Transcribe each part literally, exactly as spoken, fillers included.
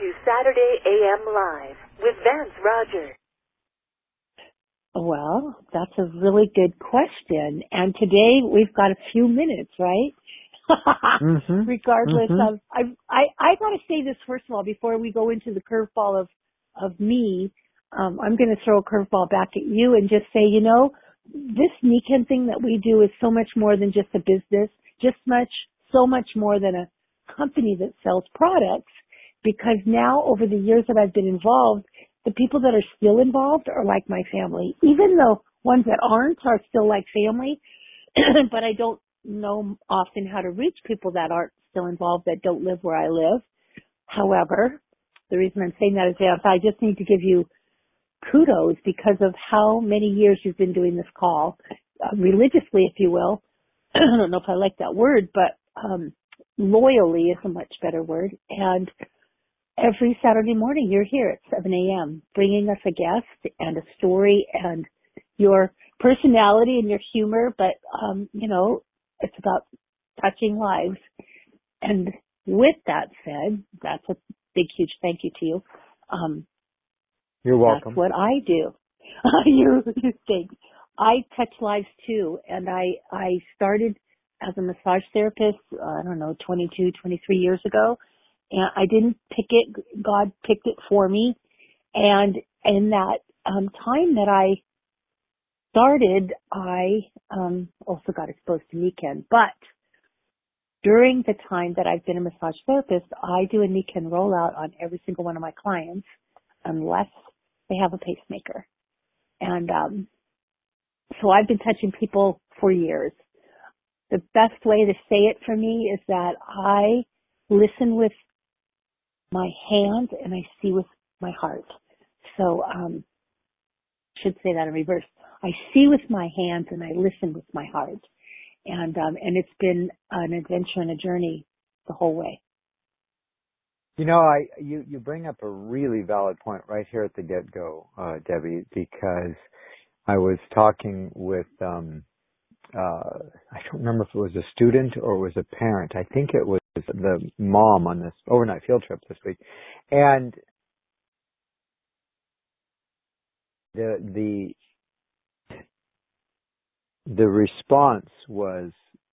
to Saturday A M Live with Vance Rogers. Well, that's a really good question. And today we've got a few minutes, right? mm-hmm. Regardless mm-hmm. of, I, I, I got to say this first of all before we go into the curveball of, of me. Um, I'm going to throw a curveball back at you and just say, you know, this Nikken thing that we do is so much more than just a business, just much, so much more than a company that sells products. Because now, over the years that I've been involved, the people that are still involved are like my family. Even the ones that aren't are still like family. But I don't know often how to reach people that aren't still involved, that don't live where I live. However, the reason I'm saying that is that I just need to give you kudos because of how many years you've been doing this call, uh, religiously, if you will. I don't know if I like that word, but um, loyally is a much better word. And every Saturday morning, you're here at seven a.m. bringing us a guest and a story and your personality and your humor. But, um, you know, it's about touching lives. And with that said, that's a big, huge thank you to you. Um, You're welcome. That's what I do. you, you think. I touch lives too. And I, I started as a massage therapist, uh, I don't know, twenty-two, twenty-three years ago. And I didn't pick it. God picked it for me. And in that um, time that I started, I um, also got exposed to Nikken. But during the time that I've been a massage therapist, I do a Nikken rollout on every single one of my clients unless they have a pacemaker. And um, so I've been touching people for years. The best way to say it for me is that I listen with my hands and I see with my heart. So um I should say that in reverse. I see with my hands and I listen with my heart. And um and it's been an adventure and a journey the whole way. You know, I you, you bring up a really valid point right here at the get-go, uh, Debbie, because I was talking with um uh I don't remember if it was a student or it was a parent. I think it was the mom on this overnight field trip this week. And the the the response was,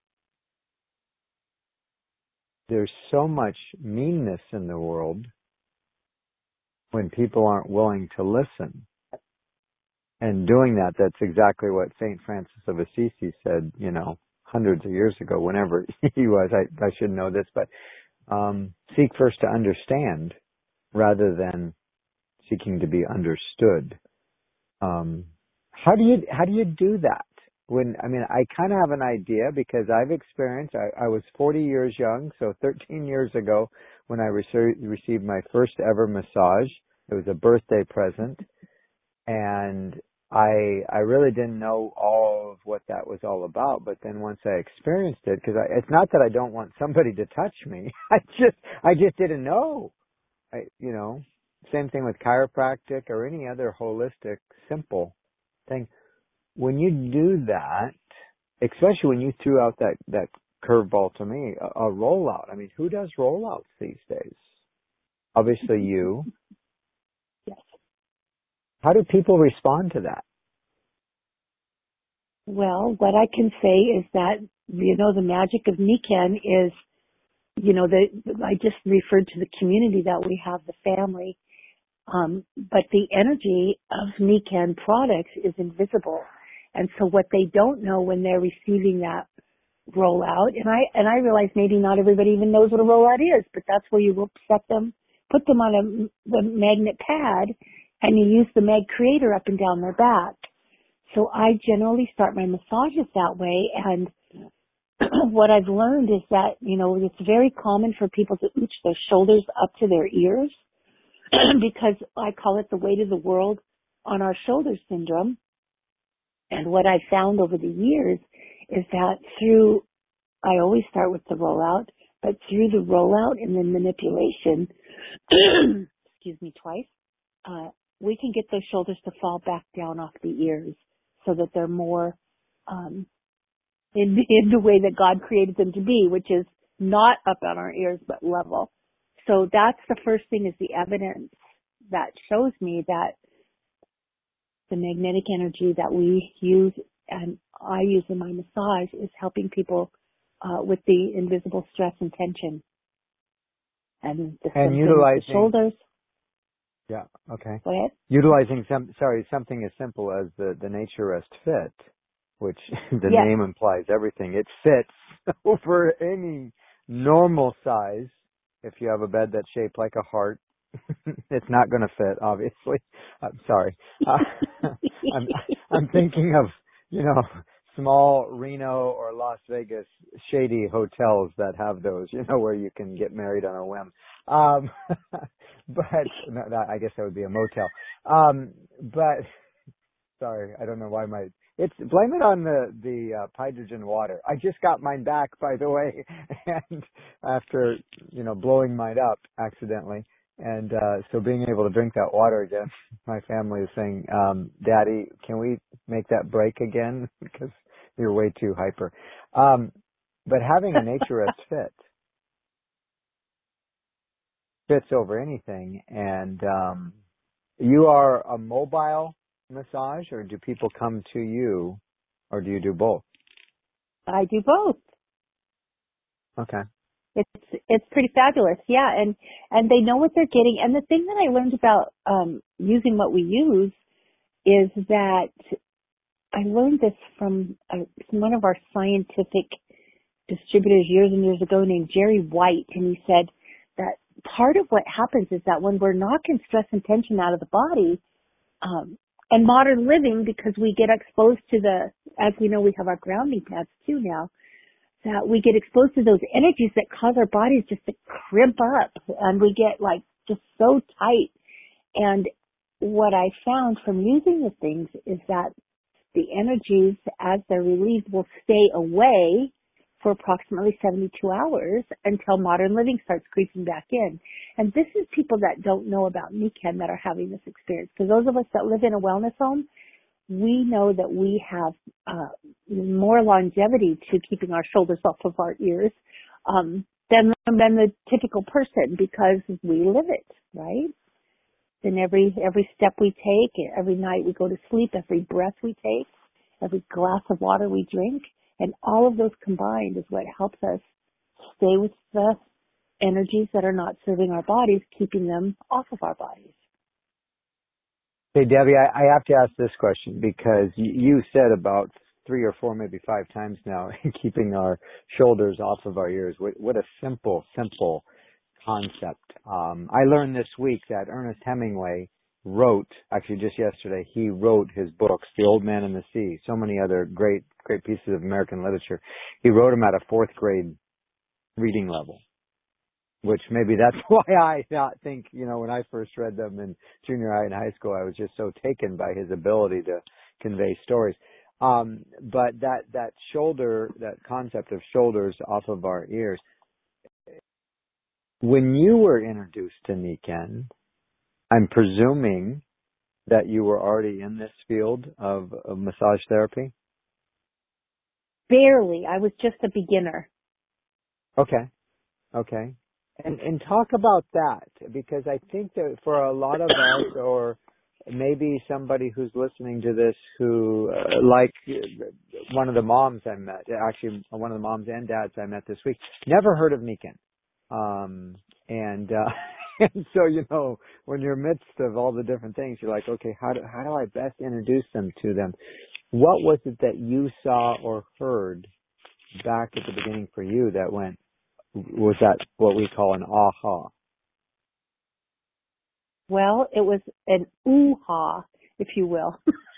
there's so much meanness in the world when people aren't willing to listen. And doing that, that's exactly what Saint Francis of Assisi said, you know, hundreds of years ago, whenever he was. I, I should know this, but um, seek first to understand rather than seeking to be understood. Um, how do you how do you do that? When I mean, I kind of have an idea because I've experienced. I, I was forty years young, so thirteen years ago, when I rece- received my first ever massage. It was a birthday present, and I I really didn't know all of what that was all about. But then once I experienced it, because it's not that I don't want somebody to touch me, I just I just didn't know. I you know, same thing with chiropractic or any other holistic simple thing. When you do that, especially when you threw out that that curveball to me, a, a rollout. I mean, who does rollouts these days? Obviously, you. Yes. How do people respond to that? Well, what I can say is that, you know, the magic of Nikken is, you know, the, I just referred to the community that we have, the family, um, but the energy of Nikken products is invisible. And so what they don't know when they're receiving that rollout, and I, and I realize maybe not everybody even knows what a rollout is, but that's where you set them, put them on a the magnet pad and you use the mag creator up and down their back. So I generally start my massages that way, and what I've learned is that, you know, it's very common for people to ooch their shoulders up to their ears because I call it the weight of the world on our shoulder syndrome. And what I've found over the years is that through, I always start with the rollout, but through the rollout and the manipulation, excuse me twice, uh, we can get those shoulders to fall back down off the ears so that they're more um, in, in the way that God created them to be, which is not up on our ears but level. so that's the first thing, is the evidence that shows me that the magnetic energy that we use and I use in my massage is helping people uh, with the invisible stress and tension. And the And symptoms, utilizing, the shoulders. yeah, okay. Go ahead. Utilizing some, sorry, something as simple as the, the Nature Rest Fit, which the Yes. name implies everything. It fits over any normal size. If you have a bed that's shaped like a heart, it's not going to fit, obviously. I'm sorry. Uh, I'm, I'm thinking of, you know, small Reno or Las Vegas shady hotels that have those, you know, where you can get married on a whim. Um, but no, that, I guess that would be a motel. Um, but sorry, I don't know why my, it's, blame it on the, the, uh, hydrogen water. I just got mine back, by the way, and after, you know, blowing mine up accidentally. And, uh, so being able to drink that water again, my family is saying, um, Daddy, can we make that break again? Because you're way too hyper. Um, but having a Nature Rest Fit fits over anything. And, um, you are a mobile massage, or do people come to you, or do you do both? I do both. Okay. It's it's pretty fabulous, yeah, and and they know what they're getting. And the thing that I learned about um, using what we use is that I learned this from, uh, from one of our scientific distributors years and years ago named Jerry White, and he said that part of what happens is that when we're knocking stress and tension out of the body, um, and modern living, because we get exposed to the, as we know, we have our grounding pads too now, that we get exposed to those energies that cause our bodies just to crimp up, and we get like just so tight. And what I found from using the things is that the energies, as they're released, will stay away for approximately seventy-two hours until modern living starts creeping back in. And this is people that don't know about Nikken that are having this experience. Because those of us that live in a wellness home, we know that we have uh, more longevity to keeping our shoulders off of our ears um, than, than the typical person, because we live it, right? And every every step we take, every night we go to sleep, every breath we take, every glass of water we drink, and all of those combined is what helps us stay with the energies that are not serving our bodies, keeping them off of our bodies. Hey, Debbie, I, I have to ask this question, because you, you said about three or four, maybe five times now, keeping our shoulders off of our ears. What, what a simple, simple concept. Um, I learned this week that Ernest Hemingway wrote, actually just yesterday, he wrote his books, The Old Man and the Sea, so many other great, great pieces of American literature. He wrote them at a fourth grade reading level, which maybe that's why I not think, you know, when I first read them in junior high and high school, I was just so taken by his ability to convey stories. Um, but that, that shoulder, that concept of shoulders off of our ears, when you were introduced to Nikken, I'm presuming that you were already in this field of, of massage therapy? Barely. I was just a beginner. Okay. Okay. And and talk about that, because I think that for a lot of us, or maybe somebody who's listening to this who, uh, like one of the moms I met, actually one of the moms and dads I met this week, never heard of Nikken. Um, and, uh, and so, you know, when you're midst of all the different things, you're like, okay, how do, how do I best introduce them to them? What was it that you saw or heard back at the beginning for you that went, was that what we call an aha? Well, it was an ooh-ha, if you will.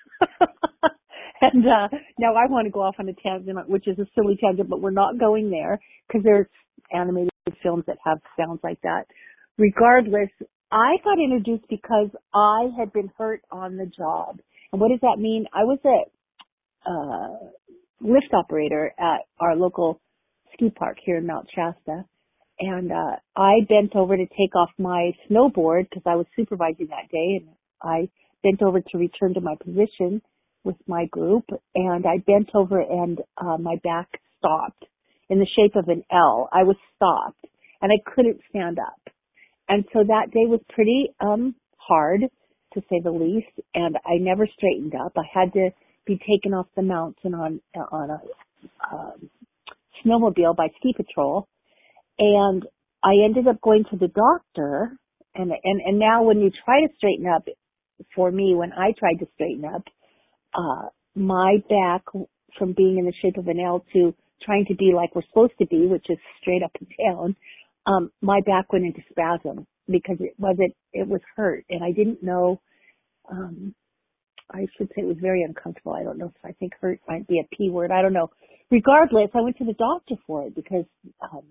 And uh, now I want to go off on a tangent, which is a silly tangent, but we're not going there, because there's animated films that have sounds like that. Regardless, I got introduced because I had been hurt on the job. And what does that mean? I was a uh, lift operator at our local ski park here in Mount Shasta. And uh, I bent over to take off my snowboard because I was supervising that day, and I bent over to return to my position with my group, and I bent over and uh, my back stopped in the shape of an L. I was stopped, and I couldn't stand up. And so that day was pretty um hard, to say the least, and I never straightened up. I had to be taken off the mountain on on a um, snowmobile by ski patrol, and I ended up going to the doctor. And and and now when you try to straighten up, for me, when I tried to straighten up, uh, my back, from being in the shape of an L to trying to be like we're supposed to be, which is straight up and down, um, my back went into spasm because it wasn't, it was hurt, and I didn't know. Um, I should say it was very uncomfortable. I don't know if I think hurt might be a P word. I don't know. Regardless, I went to the doctor for it because um,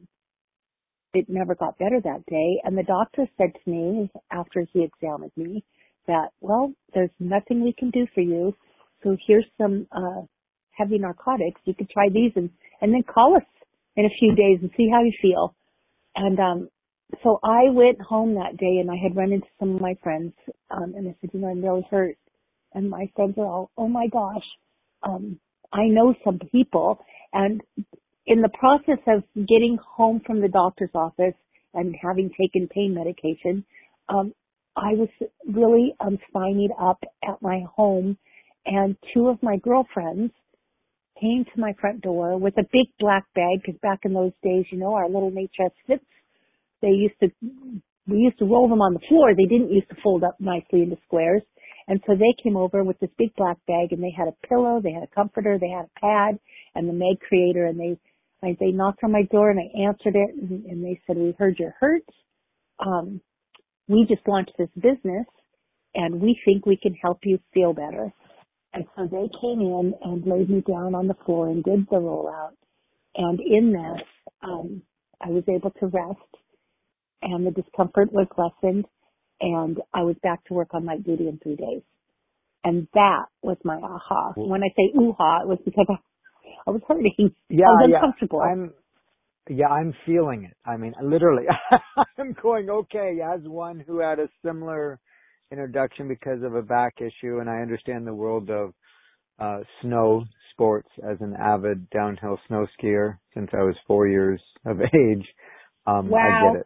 it never got better that day. And the doctor said to me after he examined me that, well, there's nothing we can do for you. So here's some uh, heavy narcotics. You could try these and, and then call us in a few days and see how you feel. And um, so I went home that day, and I had run into some of my friends, um, and I said, you know, I'm really hurt. And my friends are all, oh my gosh, um, I know some people. And in the process of getting home from the doctor's office and having taken pain medication, um, I was really um, stymied up at my home, and two of my girlfriends came to my front door with a big black bag, because back in those days, you know, our little Natress fits, they used to, we used to roll them on the floor. They didn't used to fold up nicely into squares. And so they came over with this big black bag, and they had a pillow, they had a comforter, they had a pad, and the Meg Creator, and they, I, they knocked on my door, and I answered it, and, and they said, we heard you're hurt. Um, we just launched this business, and we think we can help you feel better. And so they came in and laid me down on the floor and did the rollout. And in that, um, I was able to rest, and the discomfort was lessened, and I was back to work on night duty in three days. And that was my aha. When I say ooh-ha, it was because I, I was hurting. Yeah, I was yeah. uncomfortable. I'm, yeah, I'm feeling it. I mean, literally, I'm going, okay, as one who had a similar introduction because of a back issue, and I understand the world of uh, snow sports as an avid downhill snow skier since I was four years of age. Um, wow. I get it.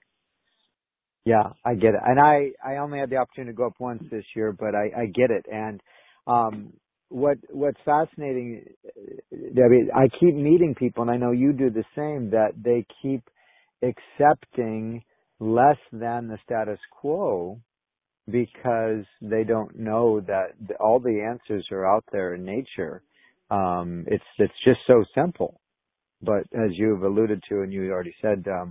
Yeah, I get it. And I, I only had the opportunity to go up once this year, but I, I get it. And, um, what, what's fascinating, Debbie, I keep meeting people, and I know you do the same, that they keep accepting less than the status quo because they don't know that all the answers are out there in nature. Um, it's, it's just so simple. But as you've alluded to, and you already said, um,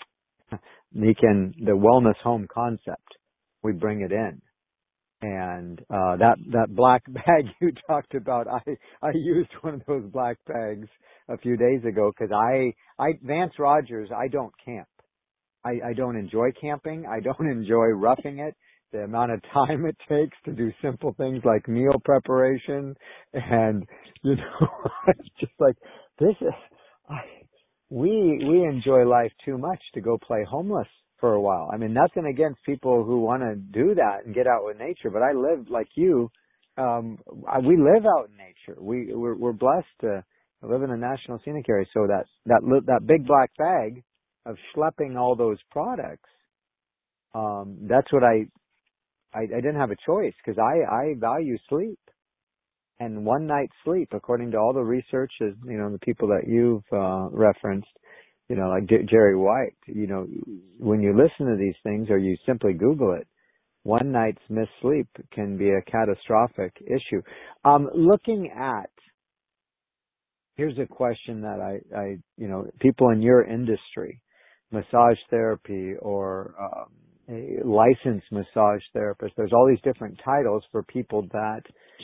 Nikan, the wellness home concept, we bring it in. And, uh, that, that black bag you talked about, I, I used one of those black bags a few days ago because I, I, Vance Rogers, I don't camp. I, I don't enjoy camping. I don't enjoy roughing it. The amount of time it takes to do simple things like meal preparation, and, you know, it's just like, this is, I, we, we enjoy life too much to go play homeless for a while. I mean, nothing against people who want to do that and get out with nature, but I live like you. Um, I, we live out in nature. We, we're, we're blessed to live in a national scenic area. So that, that, that big black bag of schlepping all those products, um, that's what I, I, I didn't have a choice because I, I value sleep. And one night's sleep, according to all the research, is, you know, the people that you've uh, referenced, you know, like J- Jerry White, you know, when you listen to these things or you simply Google it, one night's missed sleep can be a catastrophic issue. Um, looking at, here's a question that I, I, you know, people in your industry, massage therapy or um, a licensed massage therapist, there's all these different titles for people that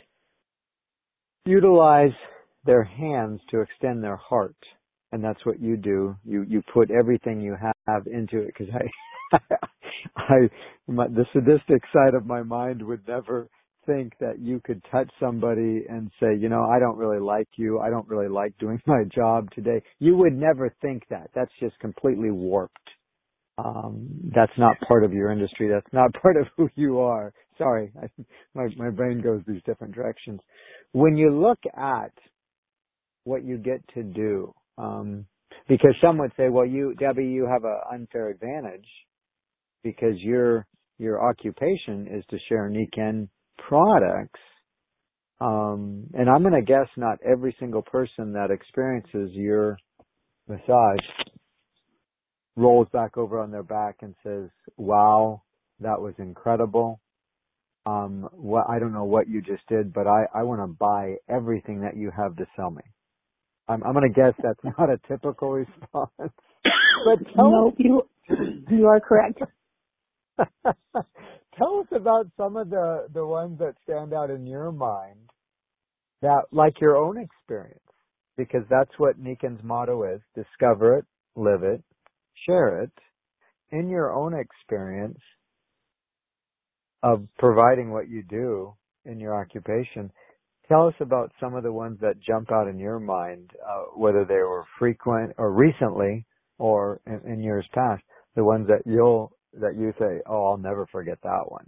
utilize their hands to extend their heart. And that's what you do. You, you put everything you have into it, because I, I, my, the sadistic side of my mind would never think that you could touch somebody and say, you know, I don't really like you. I don't really like doing my job today. You would never think that. That's just completely warped. Um, that's not part of your industry. That's not part of who you are. Sorry, I, my, my brain goes these different directions. When you look at what you get to do, um, because some would say, well, you, Debbie, you have an unfair advantage because your your occupation is to share Nikken products. Um, and I'm going to guess not every single person that experiences your massage rolls back over on their back and says, wow, that was incredible. Um, what, I don't know what you just did, but I, I want to buy everything that you have to sell me. I'm, I'm going to guess that's not a typical response. But tell no, us, you, you are correct. tell us about some of the, the ones that stand out in your mind that, like your own experience, because that's what Nikken's motto is: discover it, live it, share it. In your own experience of providing what you do in your occupation, tell us about some of the ones that jump out in your mind, uh, whether they were frequent or recently or in, in years past, the ones that you'll, that you say, oh, I'll never forget that one.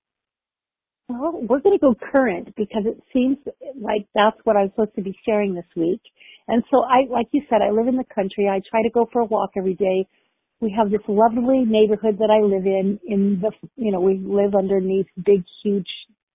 Well, we're going to go current because it seems like that's what I'm supposed to be sharing this week. And so I, like you said, I live in the country. I try to go for a walk every day. We have this lovely neighborhood that I live in, in the, you know, we live underneath big, huge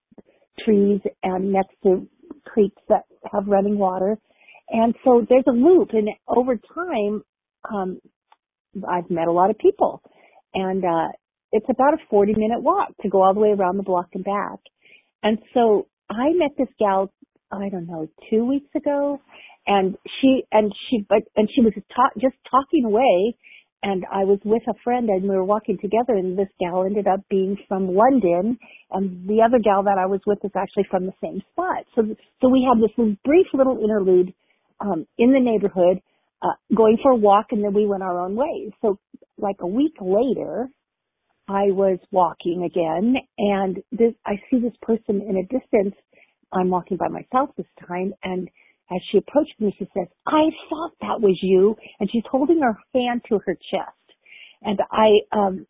trees and next to creeks that have running water. And so there's a loop, and over time, um, I've met a lot of people. And, uh, it's about a forty minute walk to go all the way around the block and back. And so I met this gal, I don't know, two weeks ago, and she, and she, but, and she was ta- just talking away, and I was with a friend and we were walking together, and this gal ended up being from London, and the other gal that I was with is actually from the same spot. So, so we had this brief little interlude, um, in the neighborhood, uh, going for a walk, and then we went our own ways. So like a week later, I was walking again, and this, I see this person in a distance. I'm walking by myself this time, and as she approached me, she says, I thought that was you, and she's holding her hand to her chest. And I, um,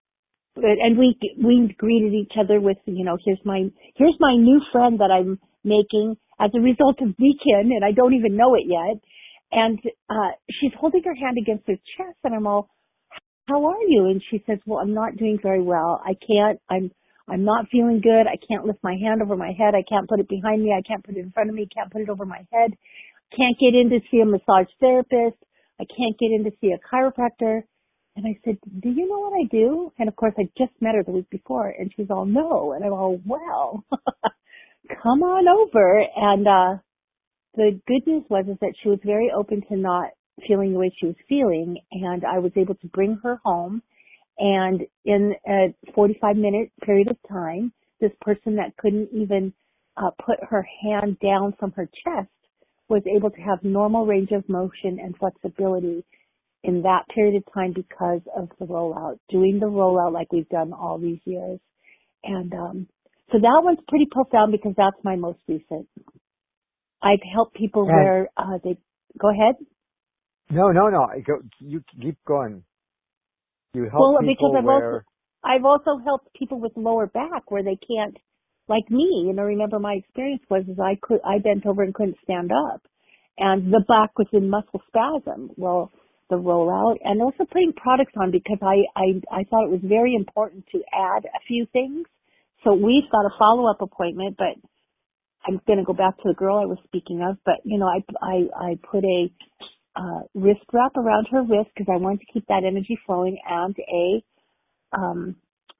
and we, we greeted each other with, you know, here's my, here's my new friend that I'm making as a result of Nikken, and I don't even know it yet. And, uh, she's holding her hand against her chest, and I'm all, how are you? And she says, well, I'm not doing very well. I can't, I'm, I'm not feeling good. I can't lift my hand over my head. I can't put it behind me. I can't put it in front of me. Can't put it over my head. Can't get in to see a massage therapist. I can't get in to see a chiropractor. And I said, do you know what I do? And of course, I just met her the week before, and she's all, no. And I'm all, well, come on over. And, uh, the good news was is that she was very open to not feeling the way she was feeling, and I was able to bring her home, and in a forty-five minute period of time, this person that couldn't even uh, put her hand down from her chest was able to have normal range of motion and flexibility in that period of time because of the rollout, doing the rollout like we've done all these years. And um, so that one's pretty profound because that's my most recent. I've helped people And where uh, they, go ahead. no, no, no. I go, you keep going. You help Well, because people I've also, where, I've also helped people with lower back where they can't, like me, you know, remember my experience was is I could, I bent over and couldn't stand up, and the back was in muscle spasm. Well, the rollout, and also putting products on because I, I, I thought it was very important to add a few things. So we've got a follow-up appointment, but I'm going to go back to the girl I was speaking of, but you know, I, I, I put a, uh, wrist wrap around her wrist because I wanted to keep that energy flowing, and a, um,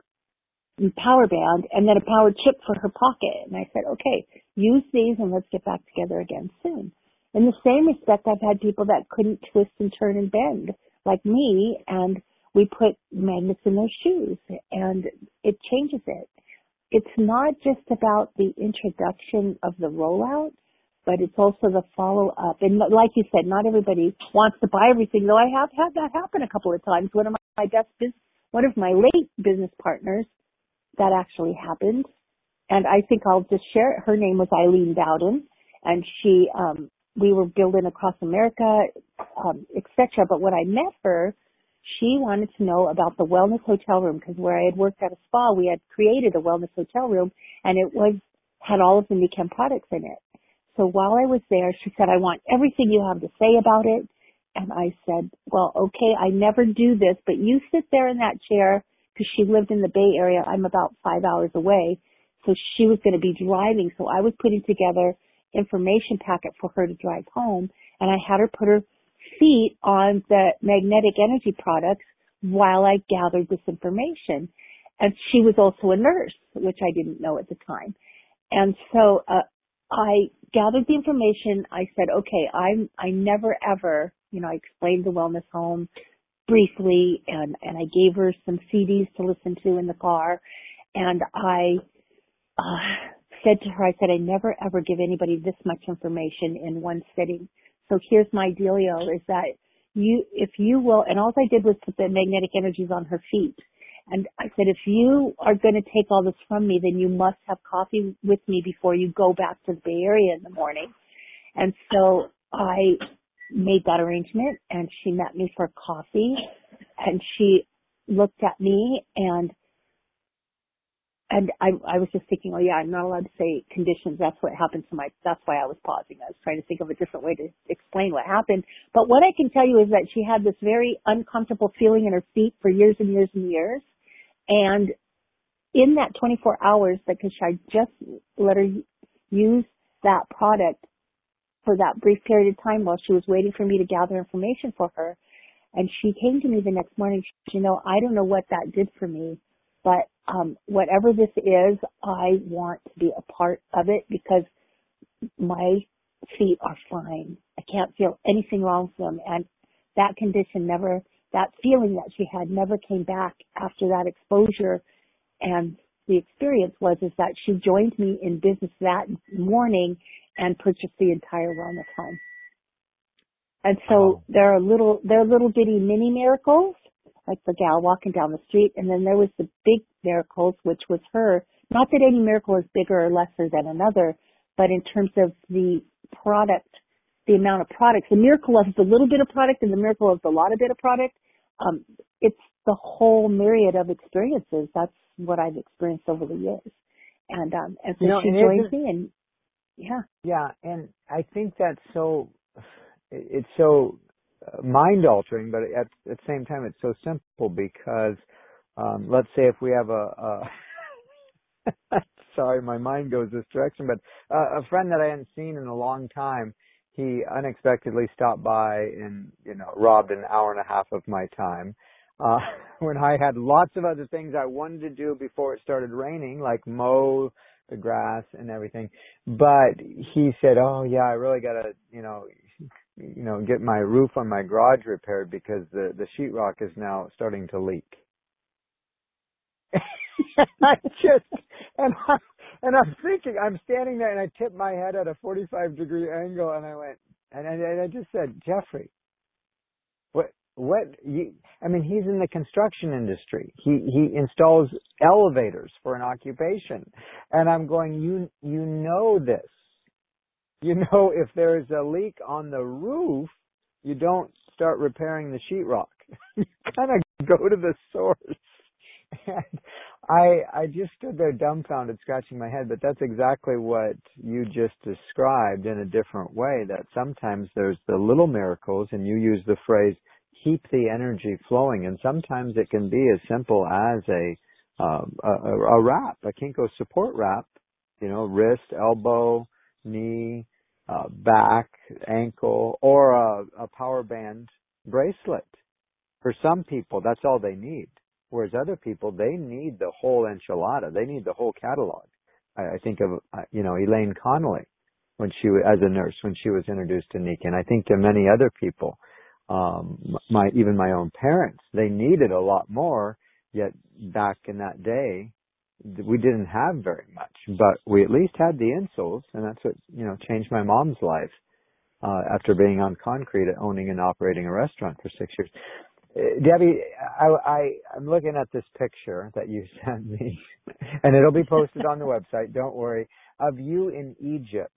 power band, and then a power chip for her pocket. And I said, okay, use these and let's get back together again soon. In the same respect, I've had people that couldn't twist and turn and bend like me, and we put magnets in their shoes, and it changes it. It's not just about the introduction of the rollout, but it's also the follow-up. And like you said, not everybody wants to buy everything, though I have had that happen a couple of times. One of my best business, one of my late business partners, that actually happened. And I think I'll just share it. Her name was Eileen Bowden, and she, um, we were building across America, um, et cetera. But when I met her, she wanted to know about the wellness hotel room because where I had worked at a spa, we had created a wellness hotel room, and it was had all of the Nikken products in it. So while I was there, she said, I want everything you have to say about it. And I said, well, okay, I never do this, but you sit there in that chair because she lived in the Bay Area. I'm about five hours away. So she was going to be driving. So I was putting together information packet for her to drive home. And I had her put her feet on the magnetic energy products while I gathered this information. And she was also a nurse, which I didn't know at the time. And so, uh, I gathered the information. I said, okay, I'm, I never ever, you know, I explained the wellness home briefly, and, and I gave her some C Ds to listen to in the car. And I, uh, said to her, I said, I never ever give anybody this much information in one sitting. So here's my dealio is that you, if you will, and all I did was put the magnetic energies on her feet. And I said, if you are going to take all this from me, then you must have coffee with me before you go back to the Bay Area in the morning. And so I made that arrangement, and she met me for coffee, and she looked at me, and and I, I was just thinking, oh yeah, I'm not allowed to say conditions. That's what happened to my, that's why I was pausing. I was trying to think of a different way to explain what happened. But what I can tell you is that she had this very uncomfortable feeling in her feet for years and years and years. And in that twenty-four hours, because I just let her use that product for that brief period of time while she was waiting for me to gather information for her. And she came to me the next morning. She said, you know, I don't know what that did for me, but um, whatever this is, I want to be a part of it because my feet are fine. I can't feel anything wrong with them. And that condition never, that feeling that she had never came back after that exposure. And the experience was is that she joined me in business that morning and purchased the entire wellness home. And so Wow. there are little, there are little bitty mini miracles, like the gal walking down the street. And then there was the big miracles, which was her. Not that any miracle is bigger or lesser than another, but in terms of the product, the amount of products, the miracle of the little bit of product and the miracle of the lot of bit of product, um, it's the whole myriad of experiences. That's what I've experienced over the years. And, um, and so You know, she and joined isn't- me and yeah. Yeah, and I think that's so, it's so mind altering, but at, at the same time, it's so simple because, um, let's say if we have a, a sorry, my mind goes this direction, but uh, a friend that I hadn't seen in a long time, he unexpectedly stopped by and, you know, robbed an hour and a half of my time. Uh, when I had lots of other things I wanted to do before it started raining, like mow the grass and everything. But he said, oh yeah, I really gotta, you know, you know, get my roof on my garage repaired because the, the sheetrock is now starting to leak. I just, and I, and I'm thinking, I'm standing there and I tipped my head at a forty-five degree angle and I went, and I, and I just said, Jeffrey, what, what, you, I mean, he's in the construction industry. He, he installs elevators for an occupation. And I'm going, you, you know this. You know, if there's a leak on the roof, you don't start repairing the sheetrock. You kind of go to the source. And I, I just stood there dumbfounded, scratching my head, but that's exactly what you just described in a different way, that sometimes there's the little miracles, and you use the phrase, keep the energy flowing, and sometimes it can be as simple as a, um, a, a wrap, a Kinko support wrap, you know, wrist, elbow, knee, uh, back, ankle, or a, a power band bracelet. For some people, that's all they need. Whereas other people, they need the whole enchilada. They need the whole catalog. I, I think of, uh, you know, Elaine Connolly when she was, as a nurse, when she was introduced to Nika. And I think to many other people, um, my, even my own parents, they needed a lot more. Yet back in that day, we didn't have very much, but we at least had the insoles. And that's what, you know, changed my mom's life, uh, after being on concrete, owning and operating a restaurant for six years. Debbie, I, I, I'm looking at this picture that you sent me, and it'll be posted on the website, don't worry, of you in Egypt.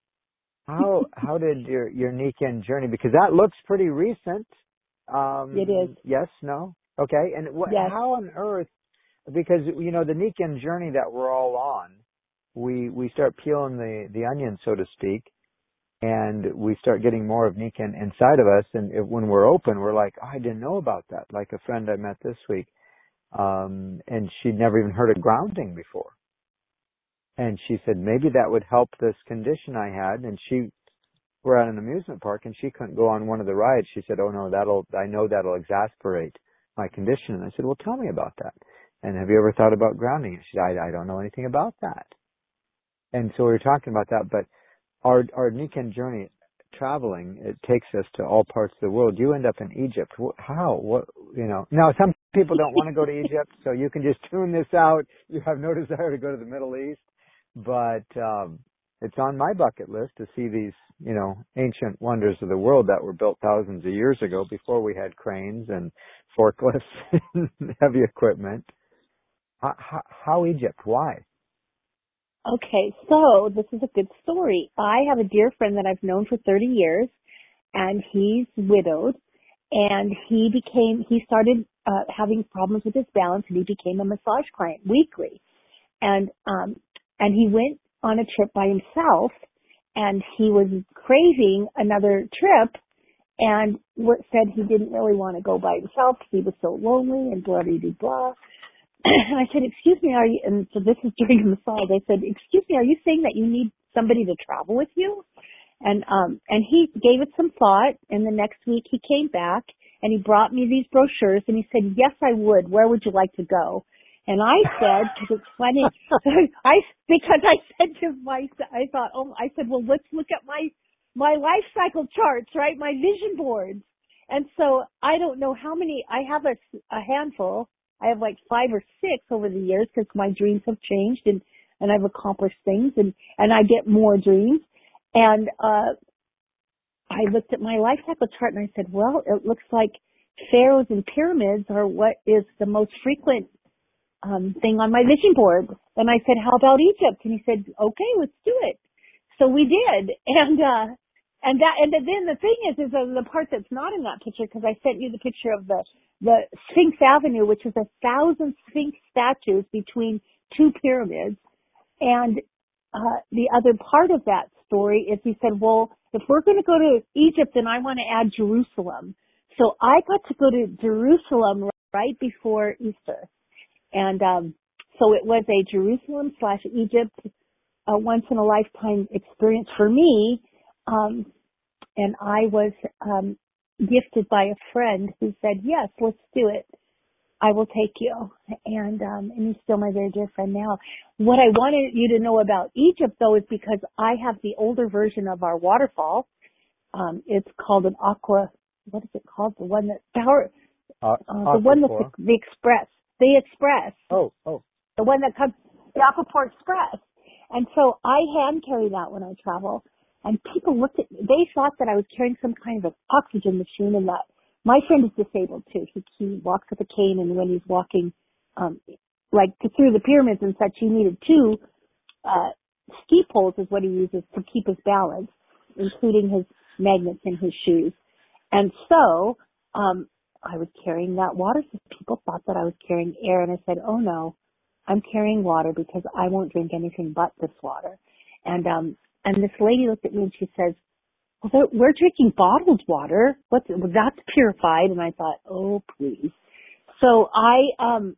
How how did your, your Nikken journey, because that looks pretty recent. Um, It is. Yes, no? Okay, and what, Yes. how on earth, because, you know, the Nikken journey that we're all on, we, we start peeling the, the onion, so to speak, and we start getting more of Nikken inside of us. And if, when we're open, we're like, oh, I didn't know about that. Like a friend I met this week, Um, and she'd never even heard of grounding before. And she said, maybe that would help this condition I had. And she, we're at an amusement park and she couldn't go on one of the rides. She said, oh no, that'll, I know that'll exasperate my condition. And I said, well, tell me about that. And have you ever thought about grounding? And she said, I, I don't know anything about that. And so we were talking about that, but our, our Nikken journey, traveling, it takes us to all parts of the world. You end up in Egypt. How? What? You know, now some people don't want to go to Egypt, so you can just tune this out. You have no desire to go to the Middle East, but um, it's on my bucket list to see these, you know, ancient wonders of the world that were built thousands of years ago before we had cranes and forklifts and heavy equipment. How, how, how Egypt? Why? Okay, so this is a good story. I have a dear friend that I've known for thirty years, and he's widowed, and he became, he started uh, having problems with his balance, and he became a massage client weekly. And, um, and he went on a trip by himself, and he was craving another trip, and what said he didn't really want to go by himself because he was so lonely and blah, blah, blah, blah. And I said, excuse me, are you, and so this is during the massage, I said, excuse me, are you saying that you need somebody to travel with you? And, um, and he gave it some thought, and the next week he came back, and he brought me these brochures, and he said, yes, I would. Where would you like to go? And I said, because it's funny, I, because I said to my, I thought, oh, I said, well, let's look at my, my life cycle charts, right? My vision boards. And so I don't know how many, I have a, a handful. I have like five or six over the years because my dreams have changed and, and I've accomplished things and, and I get more dreams. And, uh, I looked at my life cycle chart and I said, well, it looks like pharaohs and pyramids are what is the most frequent, um, thing on my vision board. And I said, how about Egypt? And he said, okay, let's do it. So we did. And, uh, And that, and then the thing is, is the part that's not in that picture, because I sent you the picture of the, the Sphinx Avenue, which is a thousand Sphinx statues between two pyramids. And, uh, the other part of that story is he said, well, if we're going to go to Egypt, then I want to add Jerusalem. So I got to go to Jerusalem right before Easter. And, um, so it was a Jerusalem slash Egypt, a once in a lifetime experience for me. Um, and I was um, gifted by a friend who said, yes, let's do it. I will take you. And, um, and he's still my very dear friend now. What I wanted you to know about Egypt, though, is because I have the older version of our waterfall. Um, it's called an aqua, what is it called? The one that, power, Uh, uh, the one that's the, the express, the express. Oh, oh. The one that comes, the Aquaport Express. And so I hand carry that when I travel. And people looked at me. They thought that I was carrying some kind of an oxygen machine, and that my friend is disabled too. He, he walks with a cane, and when he's walking, um, like to, through the pyramids and such, he needed two uh, ski poles is what he uses to keep his balance, including his magnets in his shoes. And so um, I was carrying that water. So people thought that I was carrying air, and I said, "Oh no, I'm carrying water because I won't drink anything but this water." And um, And this lady looked at me and she says, well, we're drinking bottled water. What's, well, that's purified. And I thought, oh, please. So I, um,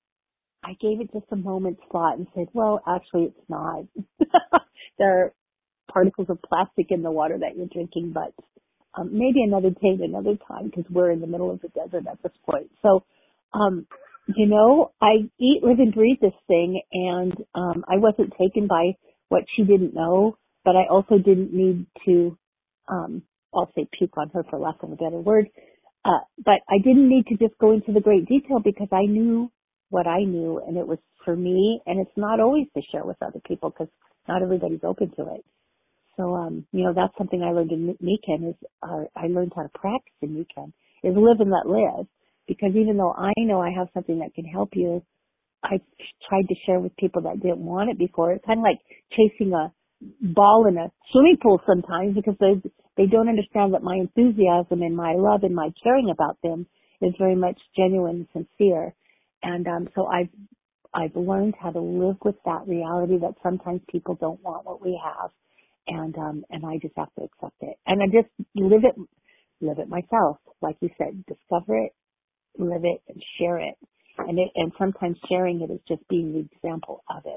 I gave it just a moment's thought and said, well, actually it's not. There are particles of plastic in the water that you're drinking, but um, maybe another day, another time, because we're in the middle of the desert at this point. So, um, you know, I eat, live, and breathe this thing, and um, I wasn't taken by what she didn't know. But I also didn't need to, um, I'll say puke on her for lack of a better word. Uh, but I didn't need to just go into the great detail because I knew what I knew, and it was for me. And it's not always to share with other people because not everybody's open to it. So, um, you know, that's something I learned in Nikken is, uh, I learned how to practice in Nikken is live and let live. Because even though I know I have something that can help you, I tried to share with people that didn't want it before. It's kind of like chasing a ball in a swimming pool sometimes because they they don't understand that my enthusiasm and my love and my caring about them is very much genuine and sincere. And um, so I've I've learned how to live with that reality that sometimes people don't want what we have, and um, and I just have to accept it. And I just live it live it myself, like you said, discover it, live it, and share it. and it, and sometimes sharing it is just being the example of it.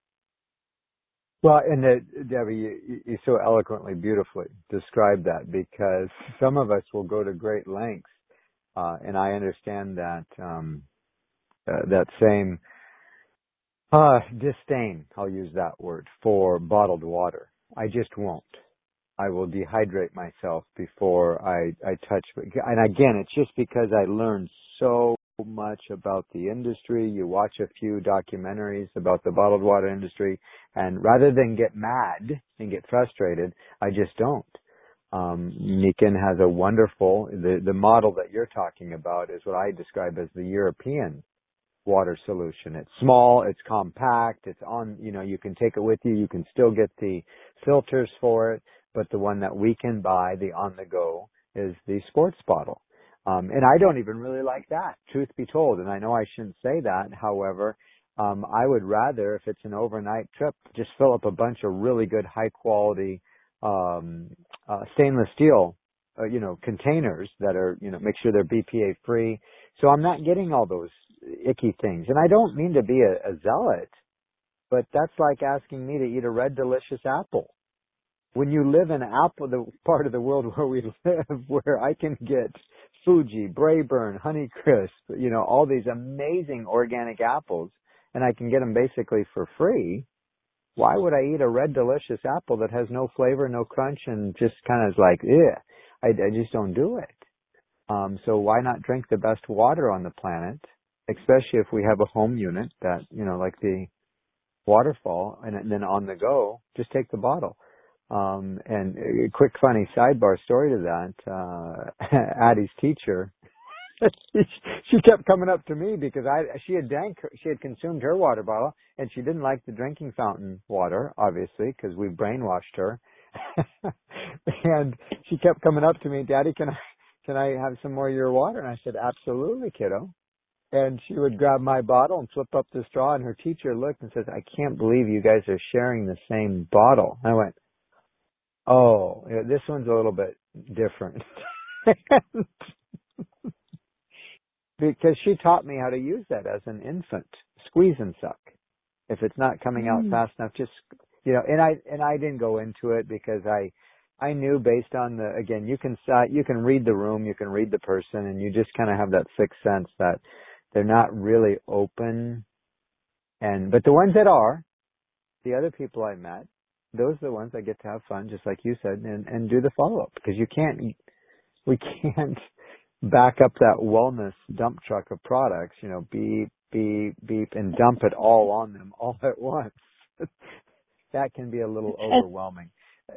Well, and the, Debbie, you, you so eloquently, beautifully described that, because some of us will go to great lengths, uh, and I understand that um, uh, that same uh, disdain, I'll use that word, for bottled water. I just won't. I will dehydrate myself before I, I touch. And again, it's just because I learned so much about the industry. You watch a few documentaries about the bottled water industry, and rather than get mad and get frustrated, I just don't. Um, Nikken has a wonderful, the, the model that you're talking about is what I describe as the European water solution. It's small, it's compact, it's on, you know, you can take it with you, you can still get the filters for it, but the one that we can buy, the on the go, is the sports bottle. Um, and I don't even really like that, truth be told, and I know I shouldn't say that. However, um, I would rather, if it's an overnight trip, just fill up a bunch of really good, high quality um, uh, stainless steel, uh, you know, containers that are, you know, make sure they're B P A free. So I'm not getting all those icky things. And I don't mean to be a, a zealot, but that's like asking me to eat a red delicious apple. When you live in apple, the part of the world where we live, where I can get Fuji, Brayburn, Honeycrisp, you know, all these amazing organic apples, and I can get them basically for free, why would I eat a red delicious apple that has no flavor, no crunch, and just kind of like, eh, I, I just don't do it. Um, so why not drink the best water on the planet, especially if we have a home unit that, you know, like the waterfall, and then on the go, just take the bottle. Um, and a quick funny sidebar story to that, uh, Addie's teacher, she kept coming up to me because I, she had drank, she had consumed her water bottle, and she didn't like the drinking fountain water, obviously, because we brainwashed her. And she kept coming up to me, Daddy, can I, can I have some more of your water? And I said, absolutely, kiddo. And she would grab my bottle and flip up the straw, and her teacher looked and says, I can't believe you guys are sharing the same bottle. I went, oh, yeah, this one's a little bit different. Because she taught me how to use that as an infant. Squeeze and suck. If it's not coming out Mm. fast enough, just, you know, and I, and I didn't go into it because I, I knew based on the, again, you can, you can read the room, you can read the person, and you just kind of have that sixth sense that they're not really open. And, but the ones that are, the other people I met, those are the ones that get to have fun, just like you said, and, and do the follow-up, because you can't, we can't back up that wellness dump truck of products, you know, beep, beep, beep, and dump it all on them all at once. That can be a little overwhelming.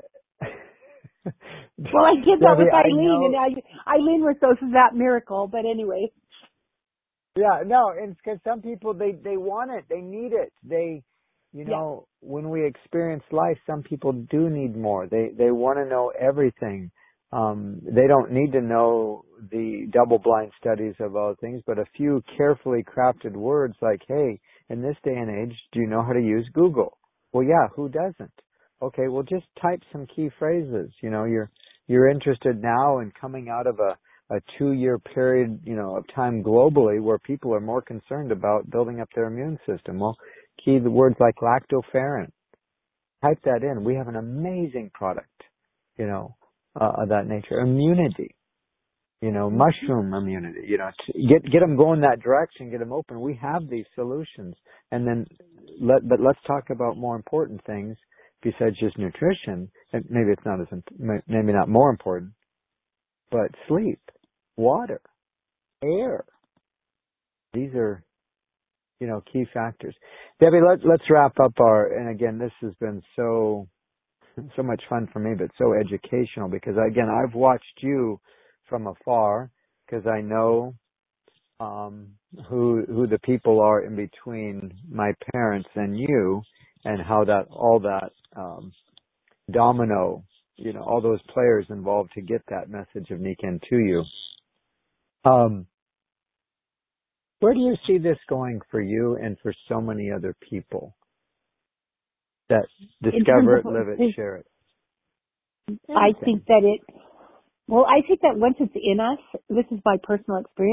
Well, I did that Debbie, with I Eileen, know, and I, Eileen was those that miracle. But anyway. Yeah, no, and because some people, they, they want it, they need it. They, you know, Yeah. when we experience life, some people do need more. They, they want to know everything. Um, they don't need to know the double-blind studies of all things, but a few carefully crafted words like, hey, in this day and age, do you know how to use Google? Well, yeah, who doesn't? Okay, well, just type some key phrases. You know, you're, you're interested now in coming out of a, a two-year period, you know, of time globally where people are more concerned about building up their immune system. Well, key the words like lactoferrin. Type that in. We have an amazing product, you know, uh, of that nature. Immunity, you know, mushroom immunity, you know, to get, get them going that direction, get them open. We have these solutions. And then let, but let's talk about more important things besides just nutrition. And maybe it's not as, maybe not more important, but sleep, water, air. These are, you know, key factors. Debbie, let, let's wrap up our, and again, this has been so, so much fun for me, but so educational because again, I've watched you from afar because I know, um, who, who the people are in between my parents and you and how that, all that, um, domino, you know, all those players involved to get that message of Nikken to you. Um, where do you see this going for you and for so many other people that discover it, live it, share it? Anything. I think that it, well, I think that once it's in us, this is my personal experience,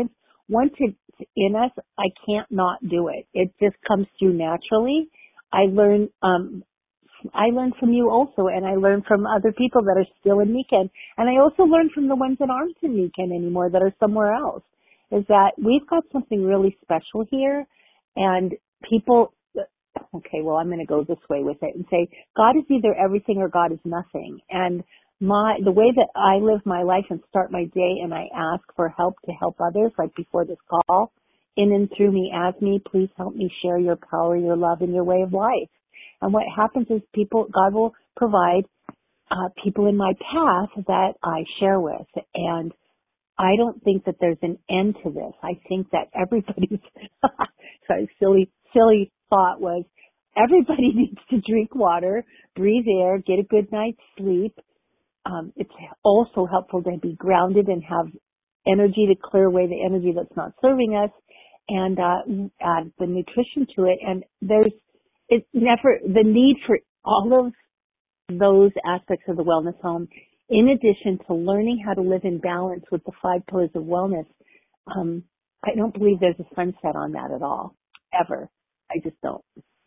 once it's in us, I can't not do it. It just comes through naturally. I learn, um, I learn from you also, and I learn from other people that are still in Nikken. And I also learn from the ones that aren't in Nikken anymore, that are somewhere else, is that we've got something really special here. And people, okay, well, I'm going to go this way with it and say, God is either everything or God is nothing. And my, the way that I live my life and start my day, and I ask for help to help others, like before this call, in and through me, as me, please help me share your power, your love, and your way of life. And what happens is people, God will provide uh, people in my path that I share with. And I don't think that there's an end to this. I think that everybody's, sorry, silly, silly thought was, everybody needs to drink water, breathe air, get a good night's sleep. Um, it's also helpful to be grounded and have energy to clear away the energy that's not serving us, and uh, add the nutrition to it. And there's, it's never, the need for all of those aspects of the wellness home, in addition to learning how to live in balance with the five pillars of wellness. um, I don't believe there's a sunset on that at all, ever. I just don't.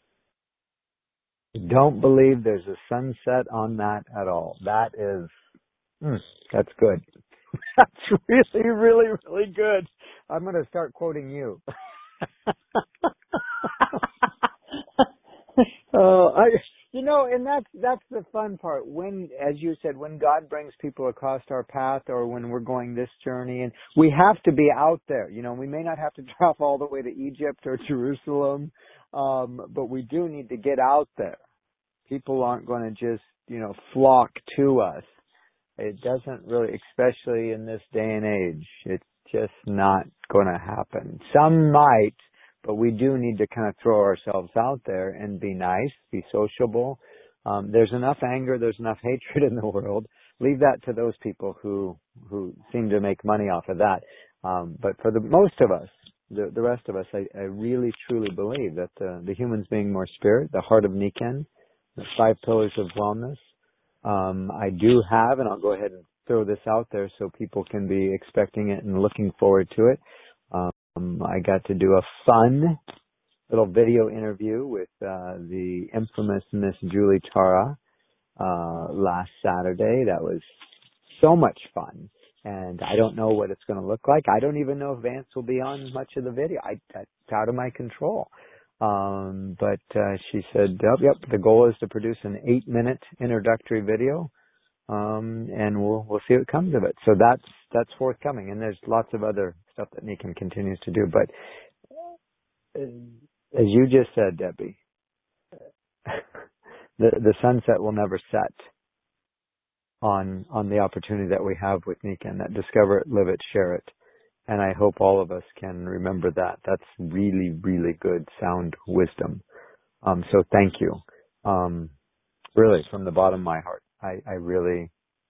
Don't believe there's a sunset on that at all. That is, mm, that's good. That's really, really, really good. I'm going to start quoting you. Oh, I, you know, and that's that's the fun part. When, as you said, when God brings people across our path, or when we're going this journey, and we have to be out there. You know, we may not have to travel all the way to Egypt or Jerusalem, um, but we do need to get out there. People aren't going to just, you know, flock to us. It doesn't really, especially in this day and age, it's just not going to happen. Some might, but we do need to kind of throw ourselves out there and be nice, be sociable. Um, there's enough anger, there's enough hatred in the world. Leave that to those people who who seem to make money off of that. Um, but for the most of us, the, the rest of us, I, I really truly believe that the, the humans being more spirit, the heart of Nikken, the five pillars of wellness. Um, I do have, and I'll go ahead and throw this out there so people can be expecting it and looking forward to it. Um, I got to do a fun little video interview with uh, the infamous Miss Julie Tara uh, last Saturday. That was so much fun, and I don't know what it's going to look like. I don't even know if Vance will be on much of the video. I, that's out of my control. Um, but uh, she said, yep, yep, the goal is to produce an eight-minute introductory video, um, and we'll we'll see what comes of it. So that's that's forthcoming, and there's lots of other stuff that Nikken continues to do. But as you just said, Debbie, the the sunset will never set on on the opportunity that we have with Nikken. That discover it, live it, share it. And I hope all of us can remember that. That's really, really good, sound wisdom. Um, so thank you. Um, really, from the bottom of my heart, I, I really,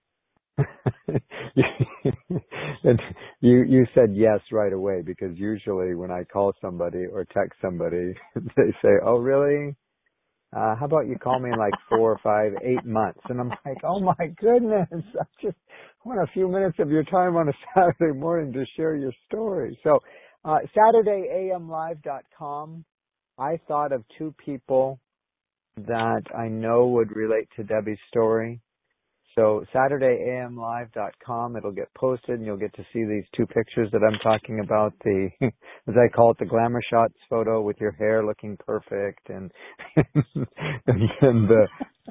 and you, you said yes right away, because usually when I call somebody or text somebody, they say, oh, really? Uh, how about you call me in like four or five, eight months? And I'm like, oh my goodness, I just want a few minutes of your time on a Saturday morning to share your story. So, uh, Saturday A M live dot com, I thought of two people that I know would relate to Debbie's story. So Saturday A M live dot com, it'll get posted, and you'll get to see these two pictures that I'm talking about. The, as I call it, the glamour shots photo with your hair looking perfect, and and, and the.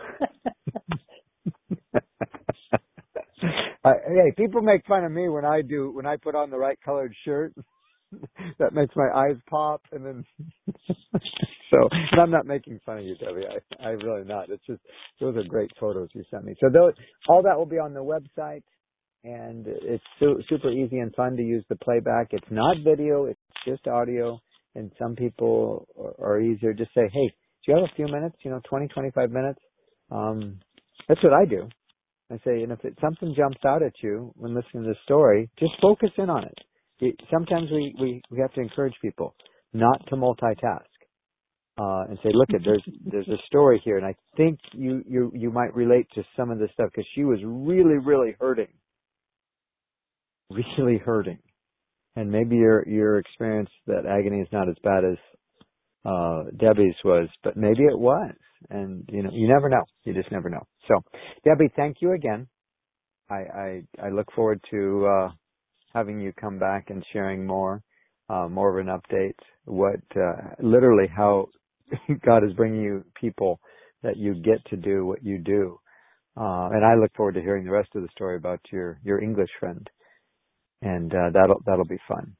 I, hey, people make fun of me when I do when I put on the right colored shirt. That makes my eyes pop, and then so. And I'm not making fun of you, Debbie. I, I'm really not. It's just those are great photos you sent me. So those, all that will be on the website, and it's su- super easy and fun to use the playback. It's not video; it's just audio. And some people are, are easier. Just say, "Hey, do you have a few minutes? You know, twenty, twenty-five minutes." Um, that's what I do. I say, and if it, something jumps out at you when listening to the story, just focus in on it. Sometimes we, we, we have to encourage people not to multitask, uh, and say, look, at there's there's a story here, and I think you, you, you might relate to some of this stuff, because she was really, really hurting. Really hurting. And maybe your your experience, that agony is not as bad as uh, Debbie's was, but maybe it was. And, you know, you never know. You just never know. So, Debbie, thank you again. I, I, I look forward to uh, having you come back and sharing more, uh, more of an update, what, uh, literally how God is bringing you people that you get to do what you do. Uh, and I look forward to hearing the rest of the story about your, your English friend. And uh, that'll, that'll be fun.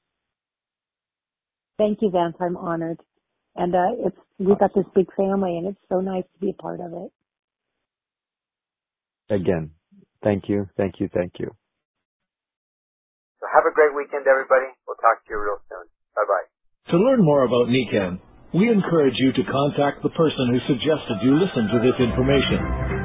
Thank you, Vance. I'm honored. And uh, it's we've got this big family, and it's so nice to be a part of it. Again, thank you, thank you, thank you. So have a great weekend, everybody. We'll talk to you real soon. Bye-bye. To learn more about Nikan, we encourage you to contact the person who suggested you listen to this information.